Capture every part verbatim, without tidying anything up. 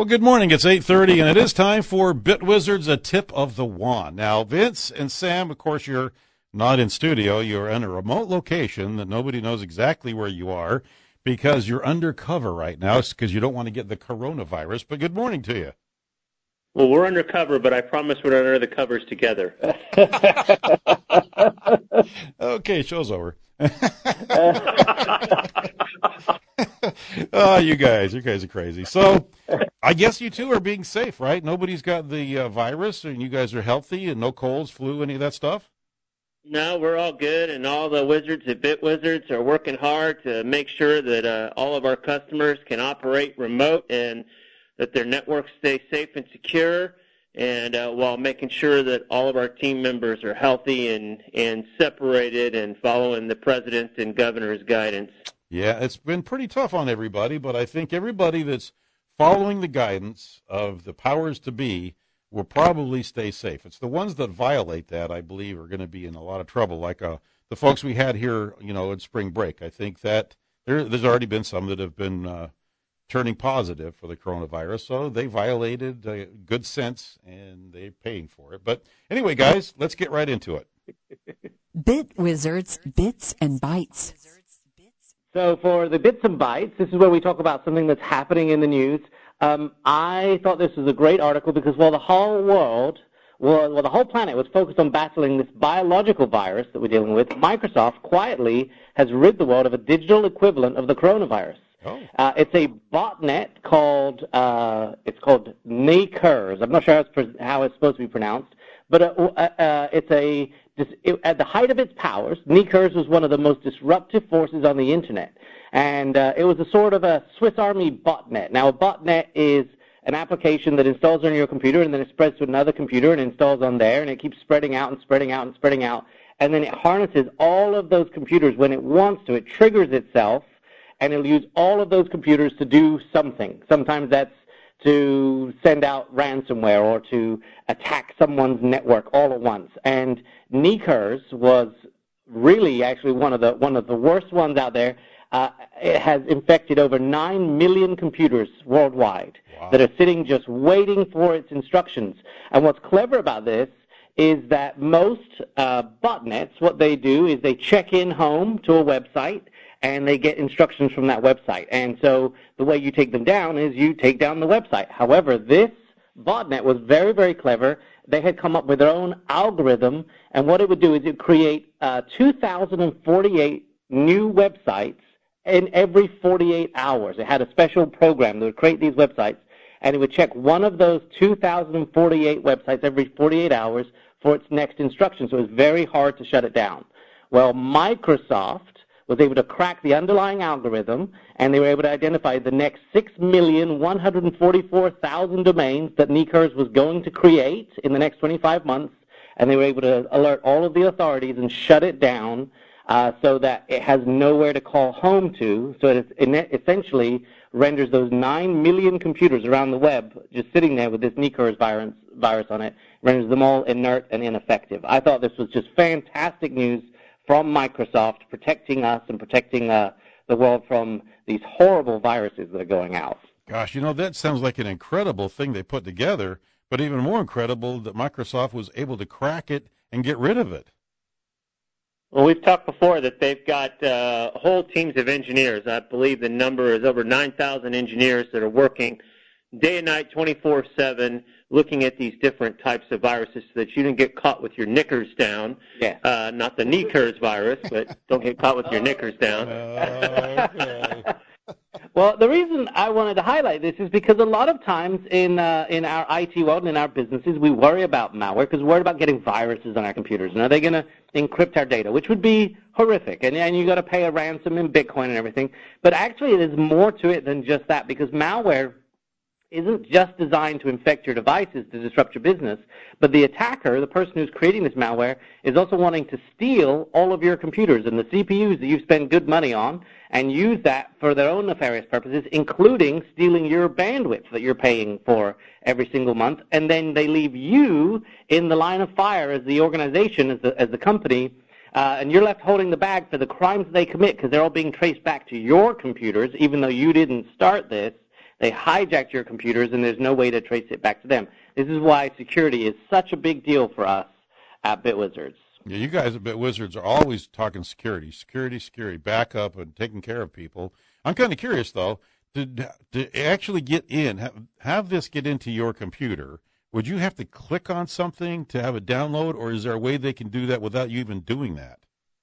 Well, good morning. It's eight thirty, and it is time for BitWizards, a tip of the wand. Now, Vince and Sam, of course, you're not in studio. You're in a remote location that nobody knows exactly where you are because you're undercover right now because you don't want to get the coronavirus. But good morning to you. Well, we're undercover, but I promise we're under the covers together. Okay, show's over. Oh, you guys, you guys are crazy. So I guess you two are being safe, right? Nobody's got the uh, virus, and you guys are healthy and no colds, flu, any of that stuff? No, we're all good, and all the wizards at BitWizards are working hard to make sure that uh, all of our customers can operate remote and that their networks stay safe and secure, and uh, while making sure that all of our team members are healthy and, and separated and following the president and governor's guidance. Yeah, it's been pretty tough on everybody, but I think everybody that's following the guidance of the powers to be will probably stay safe. It's the ones that violate that, I believe, are going to be in a lot of trouble, like uh, the folks we had here, you know, in spring break. I think that there, there's already been some that have been uh, turning positive for the coronavirus, so they violated uh, good sense, and they're paying for it. But anyway, guys, let's get right into it. BitWizards, Bits and Bytes. So for the Bits and Bytes, this is where we talk about something that's happening in the news. Um, I thought this was a great article because while the whole world, well, well, the whole planet was focused on battling this biological virus that we're dealing with, Microsoft quietly has rid the world of a digital equivalent of the coronavirus. Oh. Uh, it's a botnet called uh, it's called Nakers. I'm not sure how it's, pre- how it's supposed to be pronounced, but uh, uh, it's a it, at the height of its powers, Nakers was one of the most disruptive forces on the internet, and uh, it was a sort of a Swiss Army botnet. Now, a botnet is an application that installs on your computer and then it spreads to another computer and installs on there, and it keeps spreading out and spreading out and spreading out, and then it harnesses all of those computers when it wants to. It triggers itself, and it'll use all of those computers to do something. Sometimes that's to send out ransomware or to attack someone's network all at once. And Nakers was really actually one of the one of the worst ones out there. Uh, it has infected over nine million computers worldwide. Wow. That are sitting just waiting for its instructions. And what's clever about this is that most uh, botnets, what they do is they check in home to a website, and they get instructions from that website. And so the way you take them down is you take down the website. However, this botnet was very, very clever. They had come up with their own algorithm, and what it would do is it would create uh, two thousand forty-eight new websites in every forty-eight hours. It had a special program that would create these websites, and it would check one of those two thousand forty-eight websites every forty-eight hours for its next instruction. So it was very hard to shut it down. Well, Microsoft was able to crack the underlying algorithm, and they were able to identify the next six million one hundred forty-four thousand domains that Nakers was going to create in the next twenty-five months, and they were able to alert all of the authorities and shut it down uh, so that it has nowhere to call home to, so it, it essentially renders those nine million computers around the web just sitting there with this Nakers virus, virus on it, renders them all inert and ineffective. I thought this was just fantastic news from Microsoft, protecting us and protecting uh, the world from these horrible viruses that are going out. Gosh, you know, that sounds like an incredible thing they put together, but even more incredible that Microsoft was able to crack it and get rid of it. Well, we've talked before that they've got uh, whole teams of engineers. I believe the number is over nine thousand engineers that are working day and night, twenty-four seven, looking at these different types of viruses so that you don't get caught with your knickers down. Yeah. Uh, not the Nakers virus, but don't get caught with your knickers down. Okay. Well, the reason I wanted to highlight this is because a lot of times in uh, in our I T world and in our businesses, we worry about malware because we're worried about getting viruses on our computers. And are they going to encrypt our data, which would be horrific. And, and you got to pay a ransom in Bitcoin and everything. But actually, there's more to it than just that, because malware isn't just designed to infect your devices to disrupt your business, but the attacker, the person who's creating this malware, is also wanting to steal all of your computers and the C P Us that you've spent good money on and use that for their own nefarious purposes, including stealing your bandwidth that you're paying for every single month, and then they leave you in the line of fire as the organization, as the, as the company, uh, and you're left holding the bag for the crimes they commit because they're all being traced back to your computers, even though you didn't start this. They hijacked your computers, and there's no way to trace it back to them. This is why security is such a big deal for us at BitWizards. Yeah, you guys at BitWizards are always talking security, security, security, backup, and taking care of people. I'm kind of curious, though, to, to actually get in, have, have this get into your computer, would you have to click on something to have it download, or is there a way they can do that without you even doing that?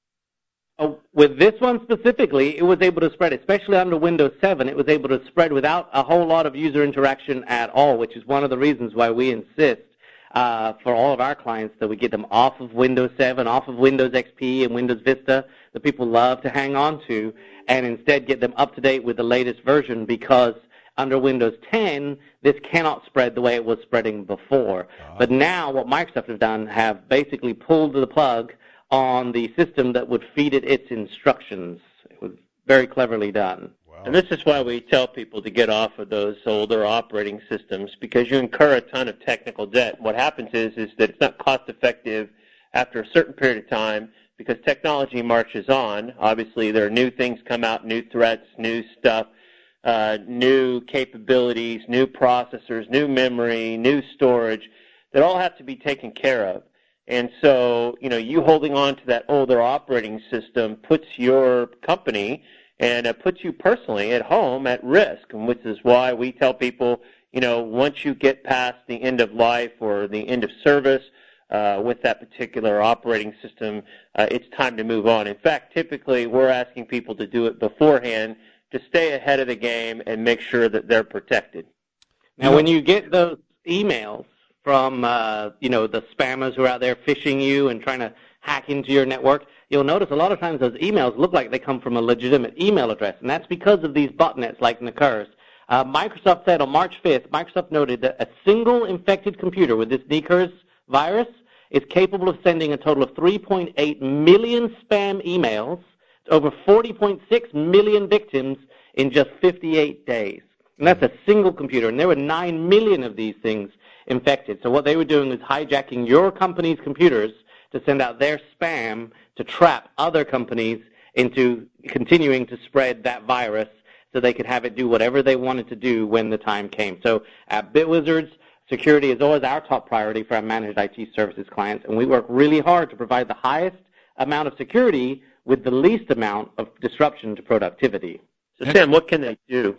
Oh, with this one specifically, it was able to spread, especially under Windows seven, it was able to spread without a whole lot of user interaction at all, which is one of the reasons why we insist uh, for all of our clients that we get them off of Windows seven, off of Windows X P and Windows Vista that people love to hang on to, and instead get them up to date with the latest version, because under Windows ten, this cannot spread the way it was spreading before. Uh-huh. But now what Microsoft have done have basically pulled the plug on the system that would feed it its instructions. It was very cleverly done. Wow. And this is why we tell people to get off of those older operating systems, because you incur a ton of technical debt. What happens is, is that it's not cost effective after a certain period of time, because technology marches on. Obviously, there are new things come out, new threats, new stuff, uh, new capabilities, new processors, new memory, new storage that all have to be taken care of. And so, you know, you holding on to that older operating system puts your company and uh, puts you personally at home at risk, and which is why we tell people, you know, once you get past the end of life or the end of service uh, with that particular operating system, uh, it's time to move on. In fact, typically we're asking people to do it beforehand to stay ahead of the game and make sure that they're protected. Now, when you get those emails from, uh, you know, the spammers who are out there phishing you and trying to hack into your network, you'll notice a lot of times those emails look like they come from a legitimate email address, and that's because of these botnets like Nicurs. Uh, Microsoft said on March fifth, Microsoft noted that a single infected computer with this Nicurs virus is capable of sending a total of three point eight million spam emails to over forty point six million victims in just fifty-eight days. And that's a single computer, and there were nine million of these things infected. So what they were doing was hijacking your company's computers to send out their spam to trap other companies into continuing to spread that virus so they could have it do whatever they wanted to do when the time came. So at BitWizards, security is always our top priority for our managed I T services clients, and we work really hard to provide the highest amount of security with the least amount of disruption to productivity. So, Sam, what can they do?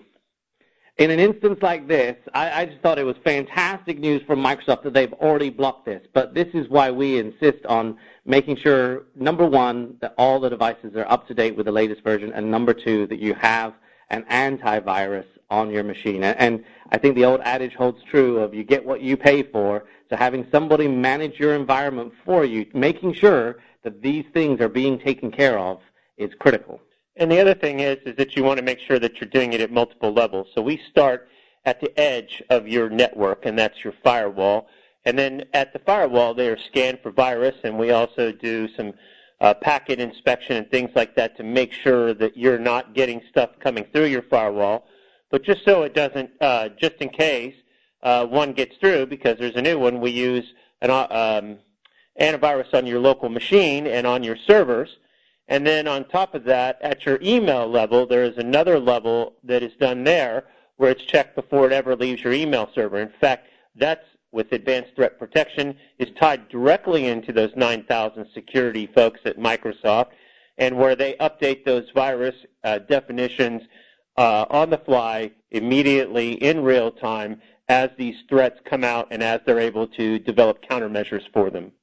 In an instance like this, I, I just thought it was fantastic news from Microsoft that they've already blocked this. But this is why we insist on making sure, number one, that all the devices are up to date with the latest version, and number two, that you have an antivirus on your machine. And, and I think the old adage holds true of you get what you pay for. So having somebody manage your environment for you, making sure that these things are being taken care of, is critical. And the other thing is, is that you want to make sure that you're doing it at multiple levels. So we start at the edge of your network, and that's your firewall. And then at the firewall, they are scanned for virus, and we also do some uh, packet inspection and things like that to make sure that you're not getting stuff coming through your firewall. But just so it doesn't, uh, just in case uh, one gets through, because there's a new one, we use an um, antivirus on your local machine and on your servers. And then on top of that, at your email level, there is another level that is done there where it's checked before it ever leaves your email server. In fact, that's, with advanced threat protection, is tied directly into those nine thousand security folks at Microsoft, and where they update those virus uh, definitions uh, on the fly immediately in real time as these threats come out and as they're able to develop countermeasures for them.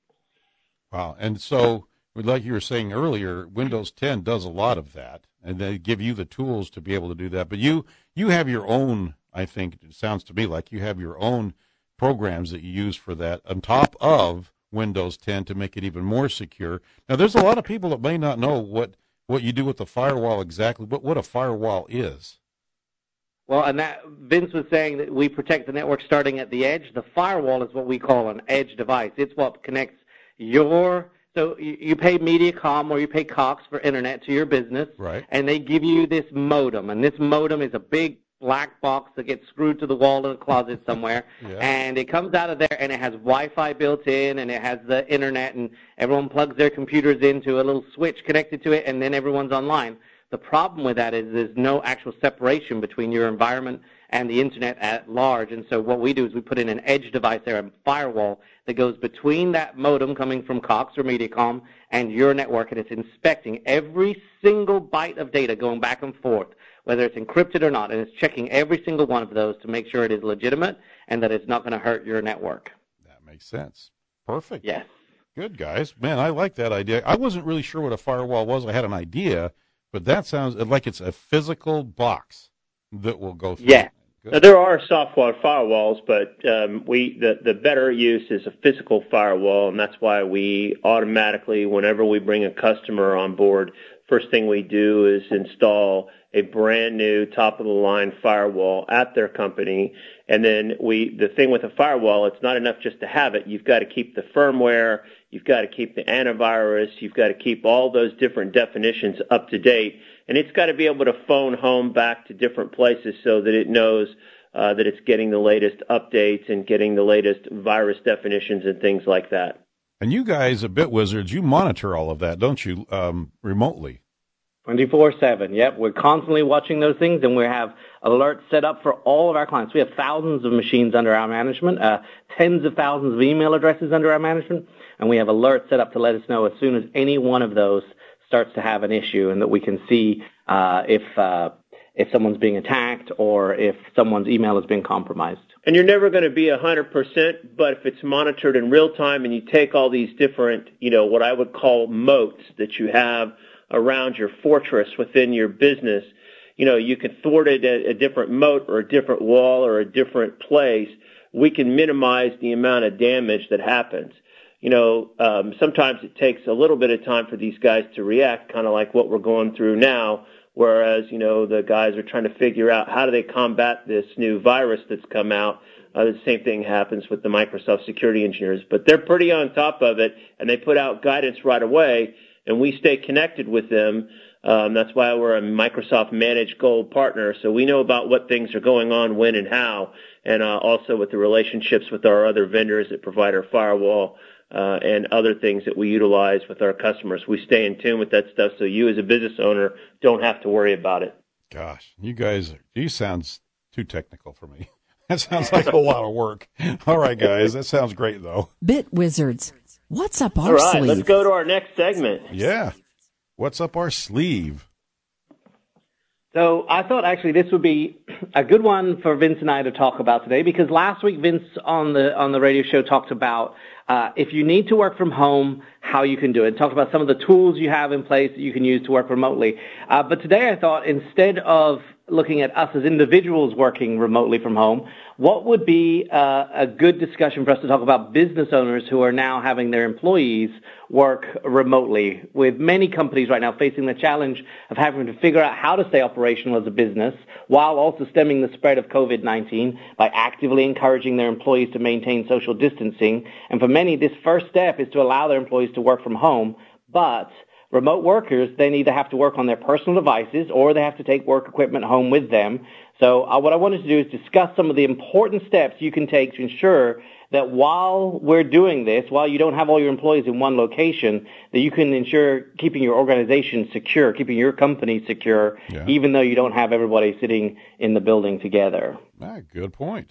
Wow. And so, like you were saying earlier, Windows ten does a lot of that, and they give you the tools to be able to do that. But you, you have your own, I think, it sounds to me like you have your own programs that you use for that on top of Windows ten to make it even more secure. Now, there's a lot of people that may not know what, what you do with the firewall exactly, but what a firewall is. Well, and that Vince was saying that we protect the network starting at the edge. The firewall is what we call an edge device. It's what connects your... So you pay Mediacom or you pay Cox for internet to your business, right, and they give you this modem, and this modem is a big black box that gets screwed to the wall in a closet somewhere, yeah. And it comes out of there, and it has Wi-Fi built in, and it has the internet, and everyone plugs their computers into a little switch connected to it, and then everyone's online. The problem with that is there's no actual separation between your environment and the internet at large. And so what we do is we put in an edge device there, a firewall that goes between that modem coming from Cox or Mediacom and your network, and it's inspecting every single byte of data going back and forth, whether it's encrypted or not, and it's checking every single one of those to make sure it is legitimate and that it's not going to hurt your network. That makes sense. Perfect. Yes. Good, guys. Man, I like that idea. I wasn't really sure what a firewall was. I had an idea, but that sounds like it's a physical box that will go through. Yeah. Now, there are software firewalls, but um, we the, the better use is a physical firewall, and that's why we automatically, whenever we bring a customer on board, first thing we do is install a brand new top-of-the-line firewall at their company. And then we, the thing with a firewall, it's not enough just to have it. You've got to keep the firmware, you've got to keep the antivirus, you've got to keep all those different definitions up to date. And it's got to be able to phone home back to different places so that it knows uh, that it's getting the latest updates and getting the latest virus definitions and things like that. And you guys at BitWizards, you monitor all of that, don't you, um, remotely? twenty-four seven, yep. We're constantly watching those things, and we have alerts set up for all of our clients. We have thousands of machines under our management, uh, tens of thousands of email addresses under our management, and we have alerts set up to let us know as soon as any one of those starts to have an issue, and that we can see uh, if uh, if someone's being attacked or if someone's email has been compromised. And you're never going to be one hundred percent, but if it's monitored in real time and you take all these different, you know, what I would call moats that you have around your fortress within your business, you know, you can thwart it at a different moat or a different wall or a different place. We can minimize the amount of damage that happens. You know, um, sometimes it takes a little bit of time for these guys to react, kind of like what we're going through now, whereas, you know, the guys are trying to figure out how do they combat this new virus that's come out. Uh, the same thing happens with the Microsoft security engineers, but they're pretty on top of it, and they put out guidance right away, and we stay connected with them. Um, that's why we're a Microsoft Managed Gold partner, so we know about what things are going on, when, and how, and uh, also with the relationships with our other vendors that provide our firewall uh, and other things that we utilize with our customers. We stay in tune with that stuff, so you as a business owner don't have to worry about it. Gosh, you guys, you sounds too technical for me. That sounds like a lot of work. All right, guys, that sounds great, though. BitWizards, what's up our All right, sleeve? let's go to our next segment. Yeah. What's up our sleeve? So I thought actually this would be a good one for Vince and I to talk about today, because last week Vince on the on the radio show talked about uh, if you need to work from home, how you can do it. Talked about some of the tools you have in place that you can use to work remotely. Uh, but today I thought instead of looking at us as individuals working remotely from home, what would be uh, a good discussion for us to talk about business owners who are now having their employees work remotely, with many companies right now facing the challenge of having to figure out how to stay operational as a business while also stemming the spread of COVID nineteen by actively encouraging their employees to maintain social distancing. And for many, this first step is to allow their employees to work from home, but remote workers, they either have to work on their personal devices or they have to take work equipment home with them. So uh, what I wanted to do is discuss some of the important steps you can take to ensure that while we're doing this, while you don't have all your employees in one location, that you can ensure keeping your organization secure, keeping your company secure, yeah, even though you don't have everybody sitting in the building together. Ah, good point.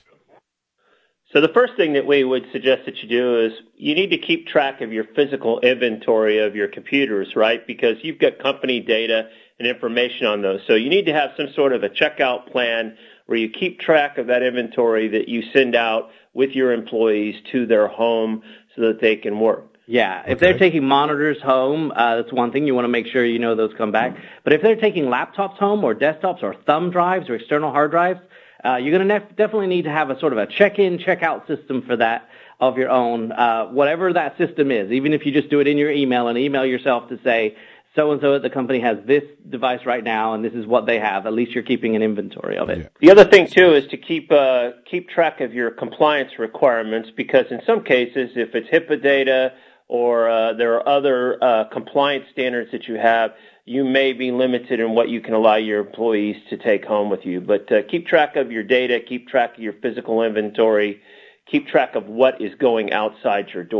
So the first thing that we would suggest that you do is you need to keep track of your physical inventory of your computers, right? Because you've got company data and information on those. So you need to have some sort of a checkout plan where you keep track of that inventory that you send out with your employees to their home so that they can work. Yeah, if okay. they're taking monitors home, uh, that's one thing. You want to make sure you know those come back. But if they're taking laptops home or desktops or thumb drives or external hard drives, Uh, you're going to nef- definitely need to have a sort of a check-in, check-out system for that of your own, uh, whatever that system is. Even if you just do it in your email and email yourself to say, so-and-so at the company has this device right now, and this is what they have. At least you're keeping an inventory of it. Yeah. The other thing, too, is to keep uh, keep track of your compliance requirements, because in some cases, if it's HIPAA data or uh, there are other uh, compliance standards that you have, you may be limited in what you can allow your employees to take home with you. But uh, keep track of your data, keep track of your physical inventory, keep track of what is going outside your door.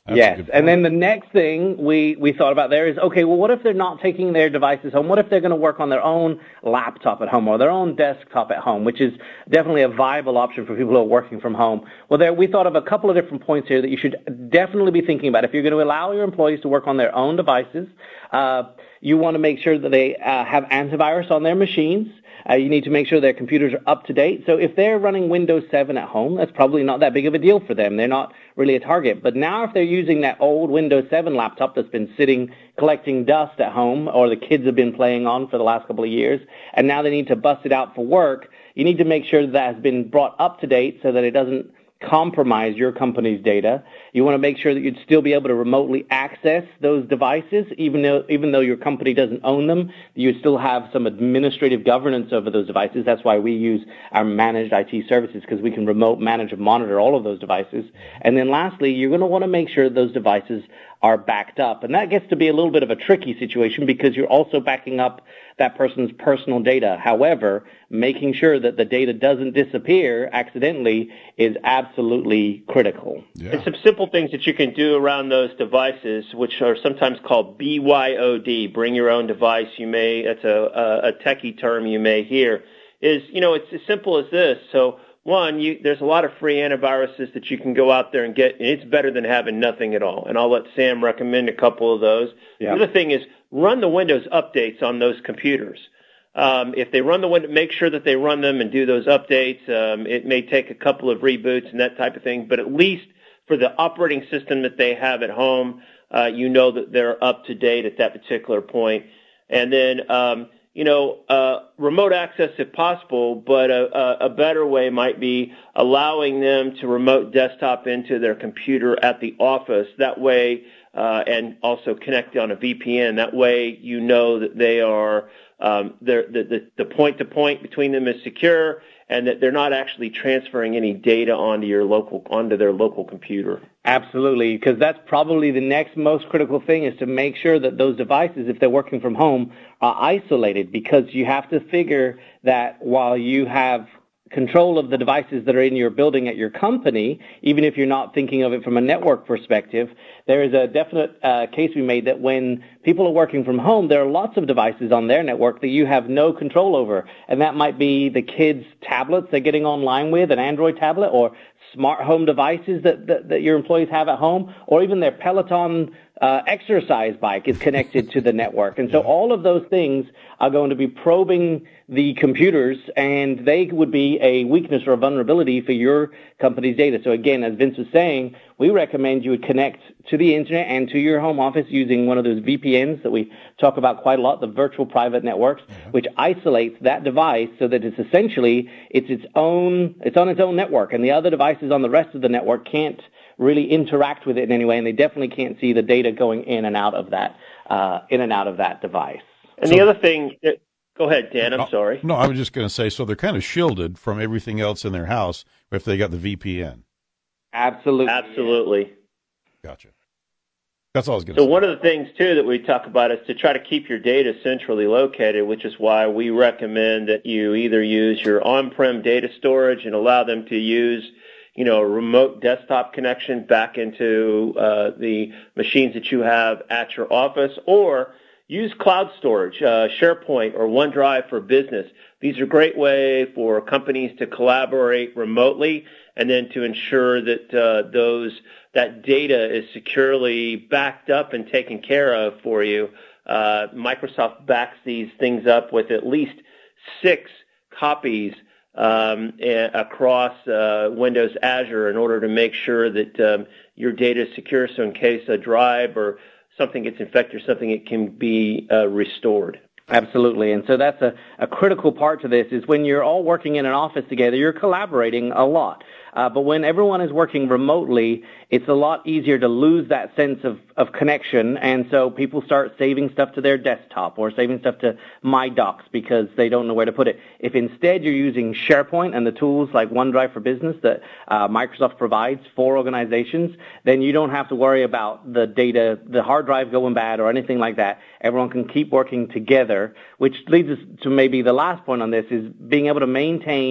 That's yes, and then the next thing we, we thought about there is, okay, well, what if they're not taking their devices home? What if they're going to work on their own laptop at home or their own desktop at home, which is definitely a viable option for people who are working from home? Well, there we thought of a couple of different points here that you should definitely be thinking about. If you're going to allow your employees to work on their own devices, uh, you want to make sure that they uh, have antivirus on their machines. Uh, you need to make sure their computers are up to date. So if they're running Windows seven at home, that's probably not that big of a deal for them. They're not really a target. But now if they're using that old Windows seven laptop that's been sitting collecting dust at home or the kids have been playing on for the last couple of years, and now they need to bust it out for work, you need to make sure that, that has been brought up to date so that it doesn't compromise your company's data. You want to make sure that you'd still be able to remotely access those devices, even though even though your company doesn't own them. You still have some administrative governance over those devices. That's why we use our managed I T services, because we can remote manage and monitor all of those devices. And then lastly, you're going to want to make sure those devices are backed up. And that gets to be a little bit of a tricky situation because you're also backing up that person's personal data. However, making sure that the data doesn't disappear accidentally is absolutely critical. Yeah. And some simple things that you can do around those devices, which are sometimes called B Y O D, bring your own device. You may, that's a, a, a techie term you may hear, is, you know, it's as simple as this. So one, you, there's a lot of free antiviruses that you can go out there and get, and it's better than having nothing at all. And I'll let Sam recommend a couple of those. Yeah. The other thing is run the Windows updates on those computers. Um, if they run the window, make sure that they run them and do those updates. Um, it may take a couple of reboots and that type of thing, but at least for the operating system that they have at home, uh, you know that they're up to date at that particular point. And then, um, you know, uh, remote access if possible, but a, a better way might be allowing them to remote desktop into their computer at the office. That way, uh, and also connect on a V P N. That way, you know that they are um, the, the the point-to-point between them is secure, and that they're not actually transferring any data onto your local onto their local computer. Absolutely, because that's probably the next most critical thing is to make sure that those devices, if they're working from home, are isolated, because you have to figure that while you have control of the devices that are in your building at your company, even if you're not thinking of it from a network perspective, there is a definite uh, case we made that when people are working from home, there are lots of devices on their network that you have no control over. And that might be the kids' tablets they're getting online with, an Android tablet, or smart home devices that, that, that your employees have at home, or even their Peloton uh, exercise bike is connected to the network. And so all of those things are going to be probing the computers, and they would be a weakness or a vulnerability for your company's data. So again, as Vince was saying, we recommend you would connect to the internet and to your home office using one of those V P Ns that we talk about quite a lot, the virtual private networks, mm-hmm. which isolates that device so that it's essentially it's its own it's on its own network, and the other devices on the rest of the network can't really interact with it in any way, and they definitely can't see the data going in and out of that uh, in and out of that device. And so, the other thing, go ahead, Dan. I'm no, sorry. No, I was just going to say, so they're kind of shielded from everything else in their house if they got the V P N. Absolutely, absolutely. Gotcha. That's all I was going to so say. So one of the things, too, that we talk about is to try to keep your data centrally located, which is why we recommend that you either use your on-prem data storage and allow them to use, you know, a remote desktop connection back into uh, the machines that you have at your office, or use cloud storage, uh, SharePoint or OneDrive for Business. These are a great way for companies to collaborate remotely and then to ensure that uh, those that data is securely backed up and taken care of for you. Uh, Microsoft backs these things up with at least six copies um, across uh, Windows Azure in order to make sure that um, your data is secure, so in case a drive or something gets infected or something, it can be uh, restored. Absolutely. And so that's a, a critical part to this is when you're all working in an office together, you're collaborating a lot. Uh, but when everyone is working remotely, it's a lot easier to lose that sense of, of connection. And so people start saving stuff to their desktop or saving stuff to MyDocs because they don't know where to put it. If instead you're using SharePoint and the tools like OneDrive for Business that uh, Microsoft provides for organizations, then you don't have to worry about the data, the hard drive going bad or anything like that. Everyone can keep working together, which leads us to maybe the last point on this is being able to maintain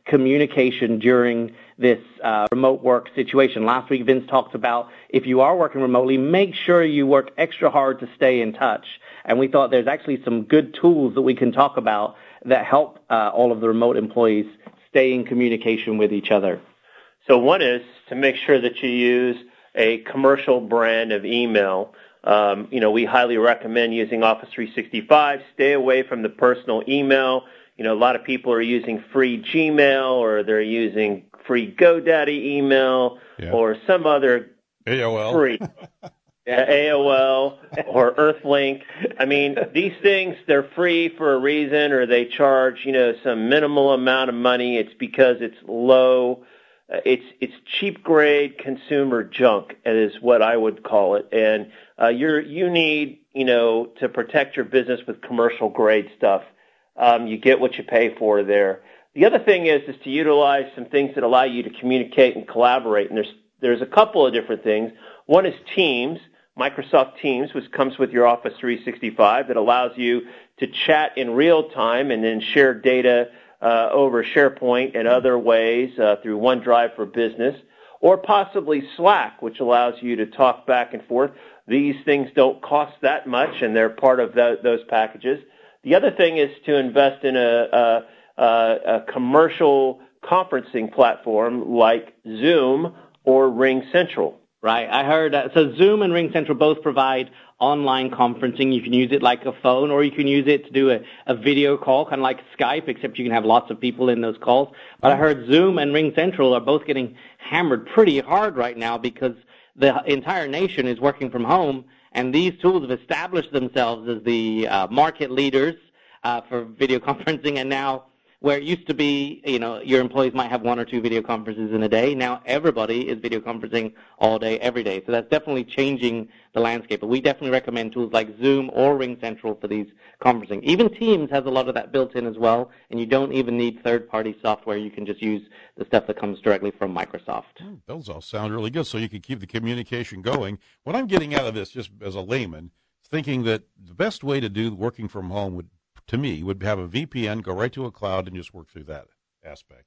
communication during this uh, remote work situation. Last week, Vince talked about if you are working remotely, make sure you work extra hard to stay in touch. And we thought there's actually some good tools that we can talk about that help uh, all of the remote employees stay in communication with each other. So one is to make sure that you use a commercial brand of email. Um, you know, we highly recommend using Office three sixty-five. Stay away from the personal email. You know, a lot of people are using free Gmail, or they're using free GoDaddy email, yeah. or some other A O L. free yeah, A O L or Earthlink. I mean, these things, they're free for a reason, or they charge, you know, some minimal amount of money. It's because it's low. Uh, it's it's cheap grade consumer junk is what I would call it, and uh, you're you need you know to protect your business with commercial grade stuff. Um, you get what you pay for there. The other thing is is to utilize some things that allow you to communicate and collaborate, and there's there's a couple of different things. One is Teams, Microsoft Teams, which comes with your Office three sixty-five, that allows you to chat in real time and then share data Uh, over SharePoint and other ways uh, through OneDrive for Business, or possibly Slack, which allows you to talk back and forth. These things don't cost that much, and they're part of the, those packages. The other thing is to invest in a, a, a, a commercial conferencing platform like Zoom or RingCentral. Right. I heard uh, so Zoom and RingCentral both provide online conferencing. You can use it like a phone, or you can use it to do a, a video call, kind of like Skype, except you can have lots of people in those calls. But I heard Zoom and RingCentral are both getting hammered pretty hard right now because the entire nation is working from home, and these tools have established themselves as the uh, market leaders uh, for video conferencing, and now where it used to be, you know, your employees might have one or two video conferences in a day. Now everybody is video conferencing all day, every day. So that's definitely changing the landscape. But we definitely recommend tools like Zoom or RingCentral for these conferencing. Even Teams has a lot of that built in as well, and you don't even need third-party software. You can just use the stuff that comes directly from Microsoft. Oh, those all sound really good, so you can keep the communication going. What I'm getting out of this, just as a layman, thinking that the best way to do working from home would, to me, would have a V P N, go right to a cloud, and just work through that aspect.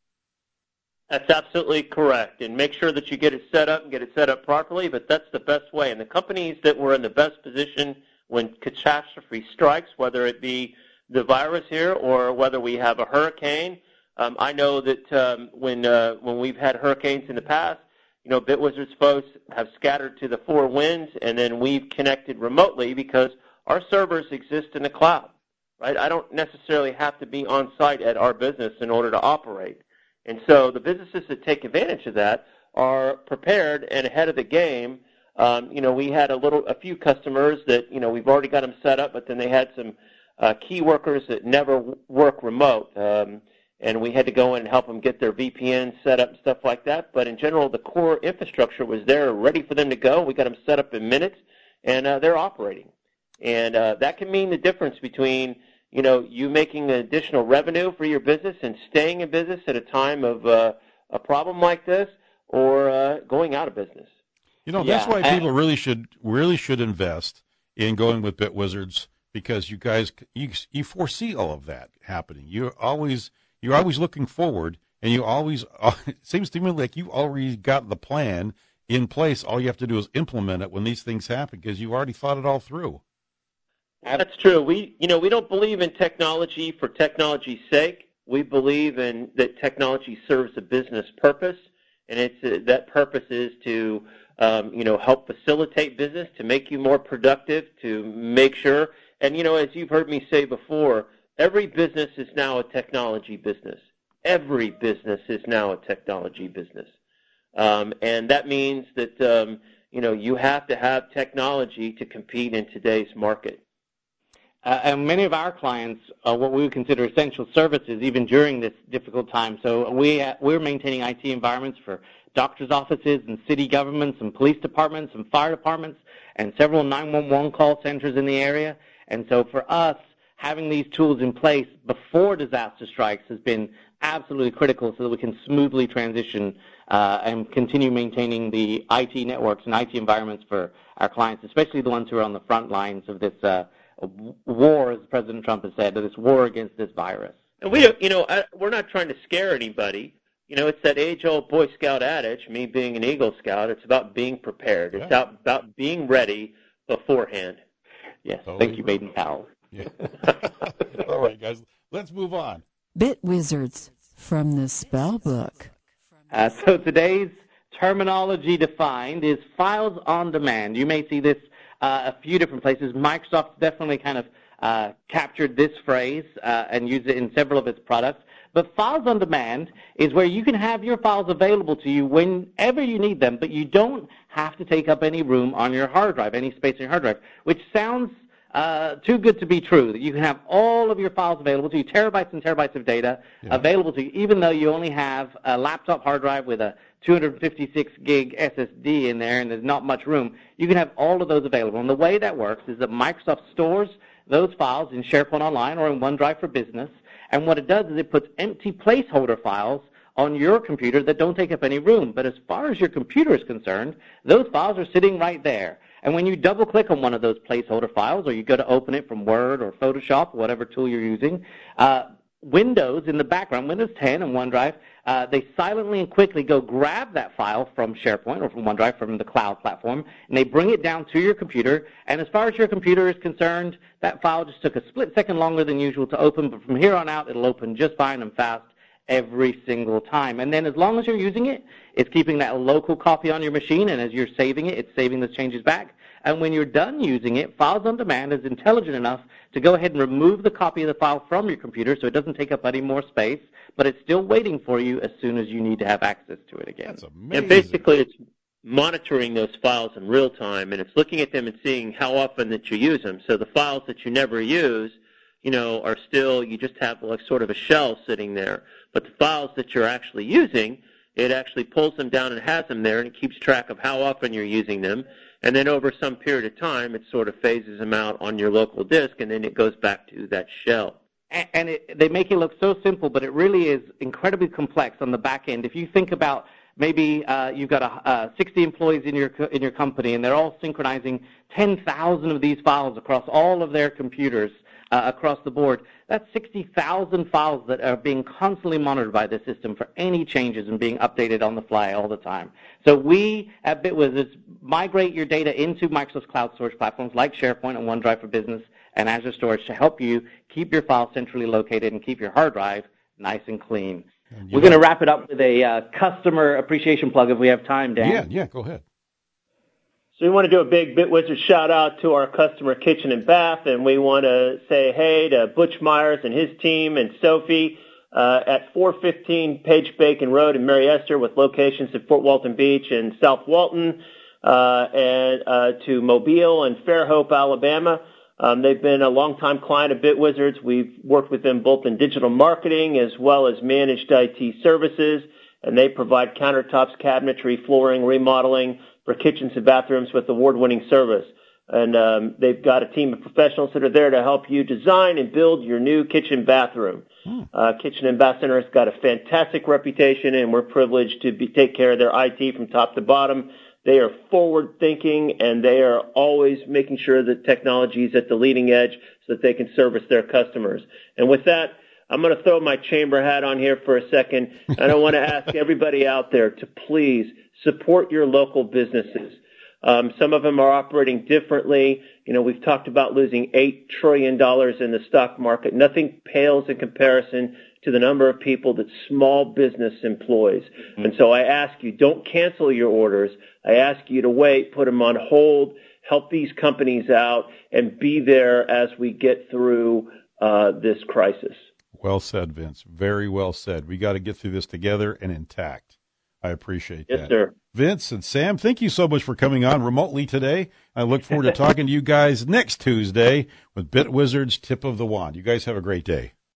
That's absolutely correct. And make sure that you get it set up and get it set up properly, but that's the best way. And the companies that were in the best position when catastrophe strikes, whether it be the virus here or whether we have a hurricane, um, I know that um, when uh, when we've had hurricanes in the past, you know, BitWizards folks have scattered to the four winds, and then we've connected remotely because our servers exist in the cloud. Right? I don't necessarily have to be on site at our business in order to operate. And so the businesses that take advantage of that are prepared and ahead of the game. Um, you know, we had a little, a few customers that, you know, we've already got them set up, but then they had some uh, key workers that never w- work remote. Um, and we had to go in and help them get their V P N set up and stuff like that. But in general, the core infrastructure was there ready for them to go. We got them set up in minutes, and uh, they're operating. And uh, that can mean the difference between, you know, you making additional revenue for your business and staying in business at a time of uh, a problem like this, or uh, going out of business. You know, that's yeah. why people really should really should invest in going with BitWizards, because you guys you you foresee all of that happening. You're always you're always looking forward, and you always it seems to me like you already got the plan in place. All you have to do is implement it when these things happen, because you already thought it all through. That's true. We, you know, we don't believe in technology for technology's sake. We believe in that technology serves a business purpose, and it's uh, that purpose is to, um, you know, help facilitate business, to make you more productive, to make sure. And you know, as you've heard me say before, every business is now a technology business. Every business is now a technology business, um, and that means that um, you know you have to have technology to compete in today's market. Uh, and many of our clients are what we would consider essential services even during this difficult time. So we, uh, we're maintaining I T environments for doctors' offices and city governments and police departments and fire departments and several nine one one call centers in the area. And so for us, having these tools in place before disaster strikes has been absolutely critical so that we can smoothly transition uh, and continue maintaining the I T networks and I T environments for our clients, especially the ones who are on the front lines of this uh, war, as President Trump has said, of this war against this virus. And we don't, you know, I, we're not trying to scare anybody. You know, it's that age-old Boy Scout adage, me being an Eagle Scout, it's about being prepared. It's yeah. about, about being ready beforehand. Yes, Totally thank you, right. Baden Powell. Yeah. All right, guys, let's move on. Bit Wizards from the spell book. Uh, so today's terminology defined is files on demand. You may see this uh, a few different places. Microsoft definitely kind of uh, captured this phrase uh, and used it in several of its products. But files on demand is where you can have your files available to you whenever you need them, but you don't have to take up any room on your hard drive, any space on your hard drive, which sounds uh, too good to be true, that you can have all of your files available to you, terabytes and terabytes of data yeah. available to you, even though you only have a laptop hard drive with a two hundred fifty-six gig S S D in there and there's not much room. You can have all of those available. And the way that works is that Microsoft stores those files in SharePoint Online or in OneDrive for Business. And what it does is it puts empty placeholder files on your computer that don't take up any room. But as far as your computer is concerned, those files are sitting right there. And when you double-click on one of those placeholder files, or you go to open it from Word or Photoshop, whatever tool you're using, uh, Windows in the background, Windows ten and OneDrive, uh, they silently and quickly go grab that file from SharePoint or from OneDrive from the cloud platform, and they bring it down to your computer. And as far as your computer is concerned, that file just took a split second longer than usual to open, but from here on out, it'll open just fine and fast every single time. And then as long as you're using it, it's keeping that local copy on your machine, and as you're saving it, it's saving those changes back. And when you're done using it, Files on Demand is intelligent enough to go ahead and remove the copy of the file from your computer so it doesn't take up any more space, but it's still waiting for you as soon as you need to have access to it again. That's amazing. And basically it's monitoring those files in real time, and it's looking at them and seeing how often that you use them. So the files that you never use, you know, are still, you just have like sort of a shell sitting there. But the files that you're actually using, it actually pulls them down and has them there, and it keeps track of how often you're using them. And then over some period of time, it sort of phases them out on your local disk, and then it goes back to that shell. And, and it, they make it look so simple, but it really is incredibly complex on the back end. If you think about maybe uh, you've got a, uh, sixty employees in your in your company, and they're all synchronizing ten thousand of these files across all of their computers uh, across the board. That's sixty thousand files that are being constantly monitored by the system for any changes and being updated on the fly all the time. So we at BitWizards migrate your data into Microsoft's cloud storage platforms like SharePoint and OneDrive for Business and Azure Storage to help you keep your files centrally located and keep your hard drive nice and clean. And We're going to wrap it up with a uh, customer appreciation plug if we have time, Dan. Yeah, yeah, go ahead. So we want to do a big BitWizard shout out to our customer Kitchen and Bath, and we want to say hey to Butch Myers and his team and Sophie uh, at four fifteen Page Bacon Road in Mary Esther with locations at Fort Walton Beach and South Walton, uh, and uh, to Mobile and Fairhope, Alabama. Um, they've been a longtime client of BitWizards. We've worked with them both in digital marketing as well as managed I T services, and they provide countertops, cabinetry, flooring, remodeling for kitchens and bathrooms with award-winning service. And um, they've got a team of professionals that are there to help you design and build your new kitchen bathroom. Hmm. Uh, Kitchen and Bath Center has got a fantastic reputation, and we're privileged to be, take care of their I T from top to bottom. They are forward-thinking, and they are always making sure that technology is at the leading edge so that they can service their customers. And with that, I'm going to throw my chamber hat on here for a second, and I want to ask everybody out there to please support your local businesses. Um, some of them are operating differently. You know, we've talked about losing eight trillion dollars in the stock market. Nothing pales in comparison to the number of people that small business employs. Mm-hmm. And so I ask you, don't cancel your orders. I ask you to wait, put them on hold, help these companies out, and be there as we get through uh, this crisis. Well said, Vince. Very well said. We got to get through this together and intact. I appreciate yes, that. Yes, sir. Vince and Sam, thank you so much for coming on remotely today. I look forward to talking to you guys next Tuesday with BitWizards Tip of the Wand. You guys have a great day.